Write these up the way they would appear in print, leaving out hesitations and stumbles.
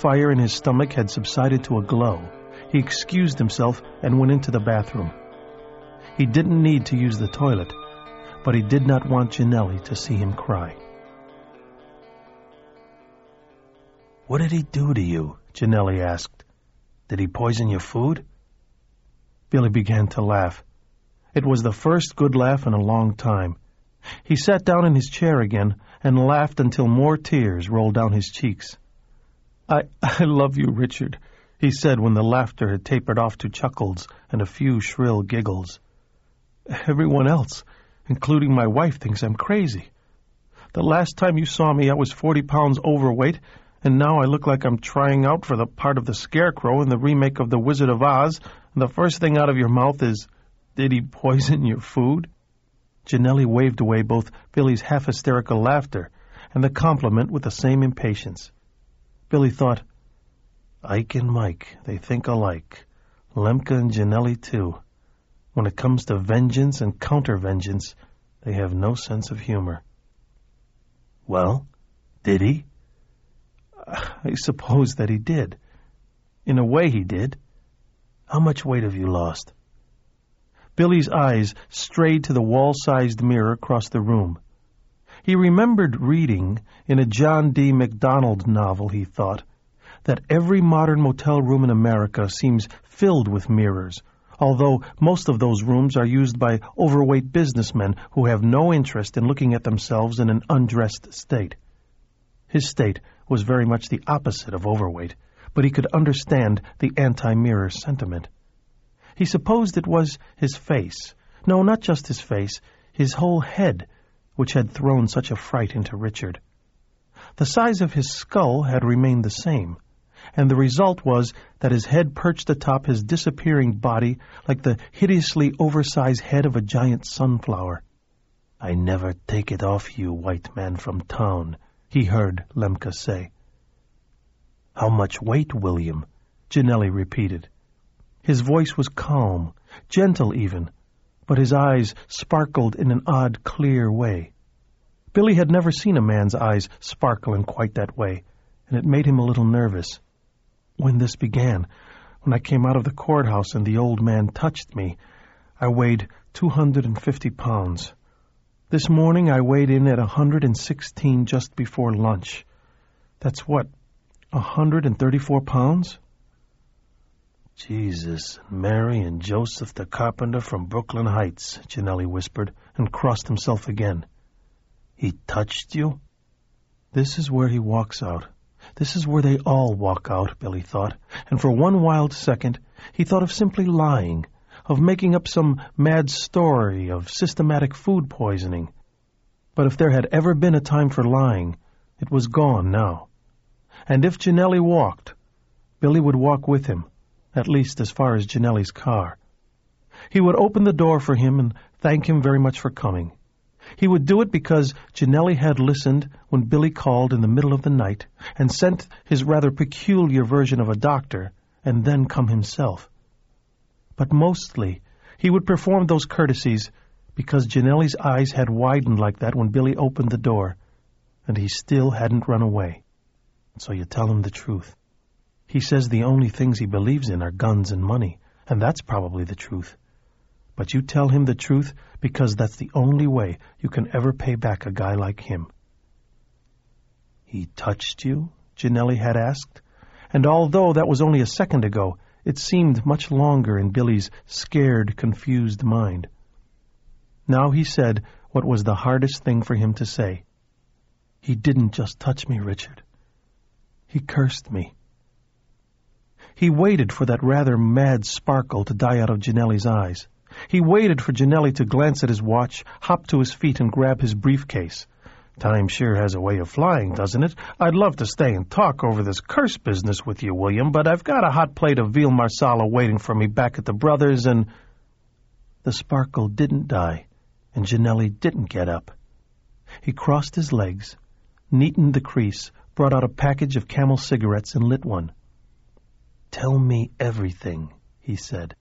fire in his stomach had subsided to a glow, he excused himself and went into the bathroom. He didn't need to use the toilet, but he did not want Ginelli to see him cry. "What did he do to you?" Ginelli asked. "Did he poison your food?" Billy began to laugh. It was the first good laugh in a long time. He sat down in his chair again and laughed until more tears rolled down his cheeks. I love you, Richard," he said when the laughter had tapered off to chuckles and a few shrill giggles. "Everyone else, including my wife, thinks I'm crazy. The last time you saw me, I was 40 pounds overweight, and now I look like I'm trying out for the part of the Scarecrow in the remake of The Wizard of Oz, and the first thing out of your mouth is, 'Did he poison your food?'" Ginelli waved away both Billy's half-hysterical laughter and the compliment with the same impatience. Billy thought, "Ike and Mike, they think alike. Lemke and Ginelli, too. When it comes to vengeance and counter-vengeance, they have no sense of humor." "Well, did he?" "I suppose that he did. In a way he did." "How much weight have you lost?" Billy's eyes strayed to the wall-sized mirror across the room. He remembered reading in a John D. MacDonald novel, he thought, that every modern motel room in America seems filled with mirrors, although most of those rooms are used by overweight businessmen who have no interest in looking at themselves in an undressed state. His state was very much the opposite of overweight, but he could understand the anti-mirror sentiment. He supposed it was his face. No, not just his face, his whole head, which had thrown such a fright into Richard. The size of his skull had remained the same, and the result was that his head perched atop his disappearing body like the hideously oversized head of a giant sunflower. "I never take it off you, white man from town," he heard Lemke say. "How much weight, William?" Ginelli repeated. His voice was calm, gentle even, but his eyes sparkled in an odd, clear way. Billy had never seen a man's eyes sparkle in quite that way, and it made him a little nervous. "When this began, when I came out of the courthouse and the old man touched me, I weighed 250 pounds. This morning I weighed in at 116 just before lunch. That's what, 134 pounds? "Jesus, Mary, and Joseph the carpenter from Brooklyn Heights," Ginelli whispered, and crossed himself again. "He touched you?" This is where he walks out. This is where they all walk out, Billy thought, and for one wild second he thought of simply lying, of making up some mad story of systematic food poisoning. But if there had ever been a time for lying, it was gone now. And if Ginelli walked, Billy would walk with him, at least as far as Ginelli's car. He would open the door for him and thank him very much for coming. He would do it because Ginelli had listened when Billy called in the middle of the night and sent his rather peculiar version of a doctor and then come himself. But mostly he would perform those courtesies because Ginelli's eyes had widened like that when Billy opened the door, and he still hadn't run away. So you tell him the truth. He says the only things he believes in are guns and money, and that's probably the truth. But you tell him the truth because that's the only way you can ever pay back a guy like him. "He touched you?" Ginelli had asked, and although that was only a second ago, it seemed much longer in Billy's scared, confused mind. Now he said what was the hardest thing for him to say. "He didn't just touch me, Richard. He cursed me." He waited for that rather mad sparkle to die out of Ginelli's eyes. He waited for Ginelli to glance at his watch, hop to his feet, and grab his briefcase. "Time sure has a way of flying, doesn't it? I'd love to stay and talk over this curse business with you, William, but I've got a hot plate of veal marsala waiting for me back at the Brothers, and—" The sparkle didn't die, and Ginelli didn't get up. He crossed his legs, neatened the crease, brought out a package of Camel cigarettes, and lit one. "Tell me everything," he said.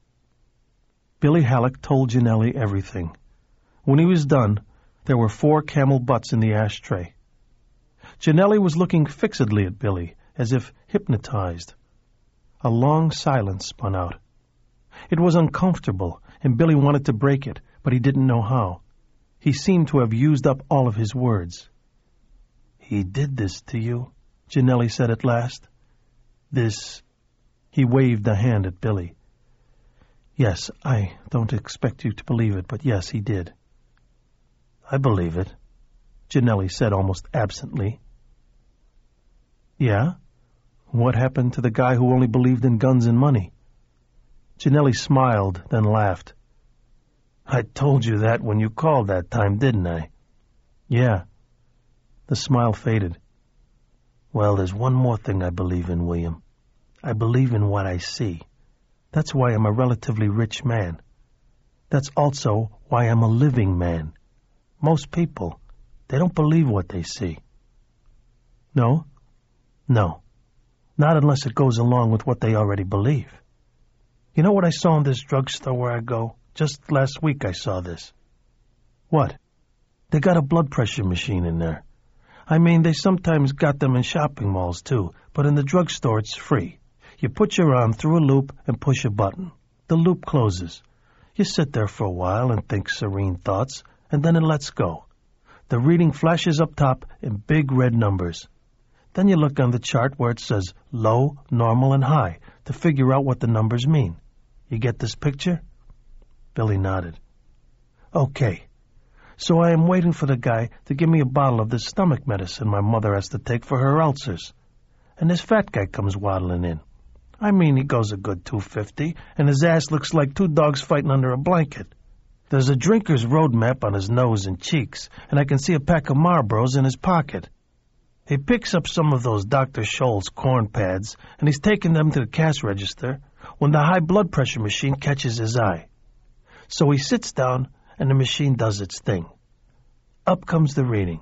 Billy Halleck told Ginelli everything. When he was done, there were 4 Camel butts in the ashtray. Ginelli was looking fixedly at Billy, as if hypnotized. A long silence spun out. It was uncomfortable, and Billy wanted to break it, but he didn't know how. He seemed to have used up all of his words. "He did this to you?" Janelli said at last. "This—" He waved a hand at Billy. "Yes, I don't expect you to believe it, but yes, he did." "I believe it," Janelli said almost absently. "Yeah? What happened to the guy who only believed in guns and money?" Janelli smiled, then laughed. "I told you that when you called that time, didn't I?" "Yeah." The smile faded. "Well, there's one more thing I believe in, William. I believe in what I see. That's why I'm a relatively rich man. That's also why I'm a living man. Most people, they don't believe what they see." "No?" "No. Not unless it goes along with what they already believe. You know what I saw in this drugstore where I go? Just last week I saw this." "What?" "They got a blood pressure machine in there. I mean, they sometimes got them in shopping malls, too, but in the drugstore it's free. You put your arm through a loop and push a button. The loop closes. You sit there for a while and think serene thoughts, and then it lets go. The reading flashes up top in big red numbers. Then you look on the chart where it says low, normal, and high to figure out what the numbers mean. You get this picture?" Billy nodded. "Okay. So I am waiting for the guy to give me a bottle of this stomach medicine my mother has to take for her ulcers. And this fat guy comes waddling in. I mean, he goes a good 250, and his ass looks like two dogs fighting under a blanket. There's a drinker's road map on his nose and cheeks, and I can see a pack of Marlboros in his pocket. He picks up some of those Dr. Scholl's corn pads, and he's taking them to the cash register when the high blood pressure machine catches his eye. So he sits down, and the machine does its thing. Up comes the reading.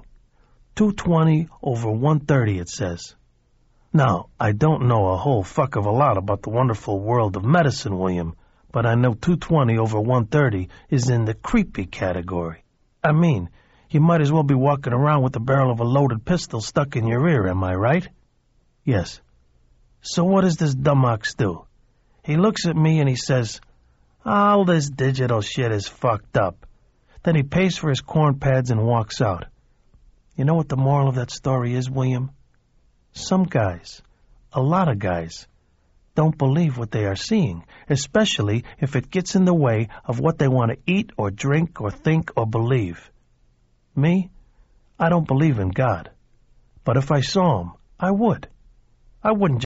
220 over 130, it says. Now, I don't know a whole fuck of a lot about the wonderful world of medicine, William, but I know 220 over 130 is in the creepy category. I mean, you might as well be walking around with the barrel of a loaded pistol stuck in your ear, am I right?" "Yes." "So what does this dumbox do? He looks at me and he says, 'All this digital shit is fucked up.' Then he pays for his corn pads and walks out. You know what the moral of that story is, William? Some guys, a lot of guys, don't believe what they are seeing, especially if it gets in the way of what they want to eat or drink or think or believe. Me, I don't believe in God. But if I saw him, I would. I wouldn't